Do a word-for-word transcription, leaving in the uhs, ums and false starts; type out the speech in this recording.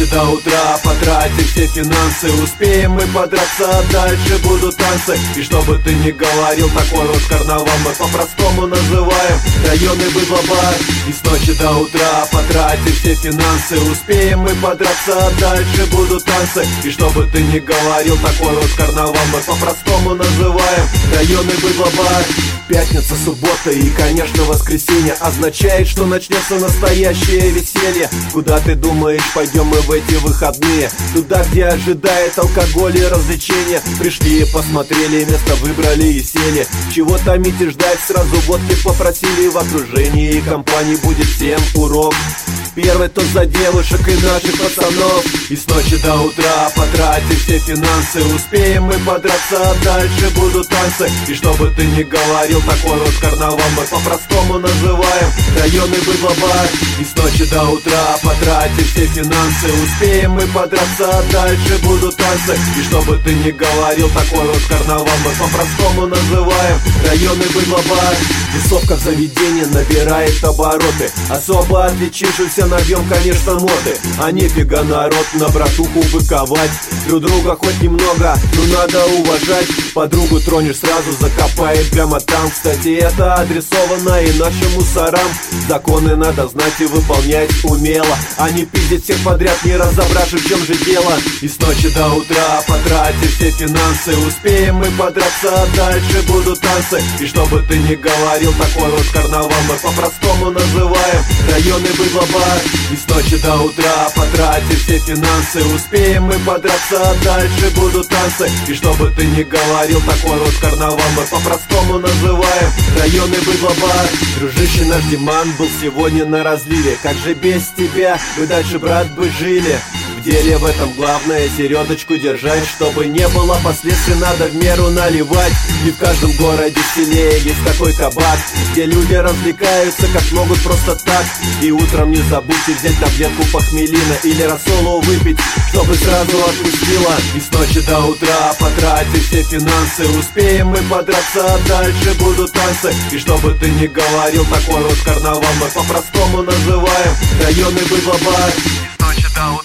ночи до утра потратив все финансы, успеем мы подраться, а дальше будут танцы. И что бы ты ни говорил, такой вот карнавал мы по-простому называем районный быдло-бар. И с ночи до утра потратив все финансы, успеем мы подраться, а дальше будут танцы. И что бы ты ни говорил, такой вот карнавал мы по-простому называем районный быдло-бар. Пятница, суббота и, конечно, воскресенье означает, что начнется настоящее веселье. Куда ты думаешь, пойдем мы в эти выходные? Туда, где ожидает алкоголь и развлечения. Пришли, посмотрели, место выбрали и сели. Чего томить и ждать, сразу водки попросили. В окружении компании будет всем урок. Первый тост за девушек и наших пацанов. И с ночи до утра потратив все финансы, успеем мы подраться, а дальше будут танцы. И что бы ты ни говорил, такой вот карнавал мы по-простому называем районный быдло-бар. И с ночи до утра потратив все финансы, успеем мы подраться, а дальше будут танцы. И что бы ты ни говорил, такой вот карнавал мы по-простому называем районный быдло-бар. Тусовка в заведении набирает обороты, особо отличившихся набьем, конечно, моды. А нифига народ на братуху быковать. Друг друга хоть немного, но надо уважать. Подругу тронешь, сразу закопает прямо там. Кстати, это адресовано и нашим мусорам. Законы надо знать и выполнять умело, а не пиздить всех подряд, не разобравшись, в чем же дело. И с ночи до утра потратив все финансы, успеем мы подраться, а дальше будут танцы. И что бы ты ни говорил, такой вот карнавал мы по-простому называем районный быдло-бар. И с ночи до утра потратив все финансы, успеем мы подраться, а дальше будут танцы. И что бы ты ни говорил, такой вот карнавал мы по-простому называем районный быдло-бар. Дружище, наш Диман был сегодня на разливе. Как же без тебя мы дальше, брат, бы жили? В деле в этом главное середочку держать, чтобы не было последствий, надо в меру наливать. И в каждом городе, селе есть такой кабак, где люди развлекаются как могут просто так. И утром не забудьте взять таблетку похмелина или рассолу выпить, чтобы сразу отпустила. И с ночи до утра потратив все финансы, успеем мы подраться, а дальше будут танцы. И что бы ты ни говорил, такой вот карнавал мы по-простому называем районный быдло-бар. И с ночи до утра